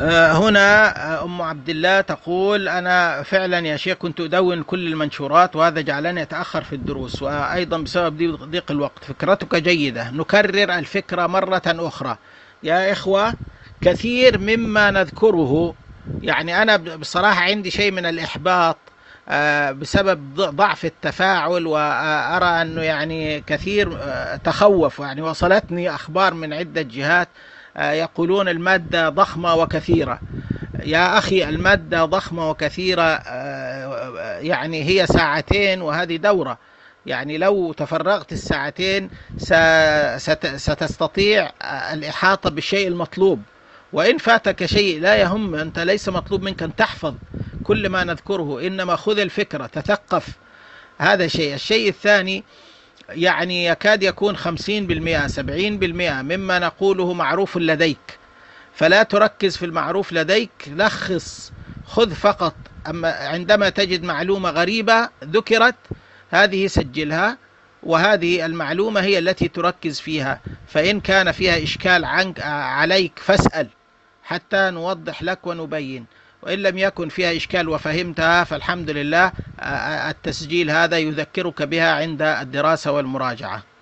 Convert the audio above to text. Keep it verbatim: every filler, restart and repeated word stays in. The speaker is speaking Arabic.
هنا أم عبد الله تقول: أنا فعلا يا شيخ كنت أدون كل المنشورات، وهذا جعلني أتأخر في الدروس، وأيضا بسبب ضيق الوقت. فكرتك جيدة، نكرر الفكرة مرة أخرى يا إخوة. كثير مما نذكره، يعني أنا بصراحة عندي شيء من الإحباط بسبب ضعف التفاعل، وأرى أنه يعني كثير تخوف. يعني وصلتني أخبار من عدة جهات يقولون المادة ضخمة وكثيرة. يا أخي المادة ضخمة وكثيرة، يعني هي ساعتين وهذه دورة. يعني لو تفرغت الساعتين ستستطيع الإحاطة بالشيء المطلوب. وإن فاتك شيء لا يهم، أنت ليس مطلوب منك أن تحفظ كل ما نذكره، إنما خذ الفكرة، تثقف. هذا شيء. الشيء الثاني، يعني يكاد يكون خمسين بالمئة سبعين بالمئة مما نقوله معروف لديك، فلا تركز في المعروف لديك، لخص، خذ فقط. أما عندما تجد معلومة غريبة ذكرت، هذه سجلها، وهذه المعلومة هي التي تركز فيها. فإن كان فيها إشكال عنك عليك فاسأل حتى نوضح لك ونبين، وإن لم يكن فيها إشكال وفهمتها فالحمد لله. التسجيل هذا يذكرك بها عند الدراسة والمراجعة.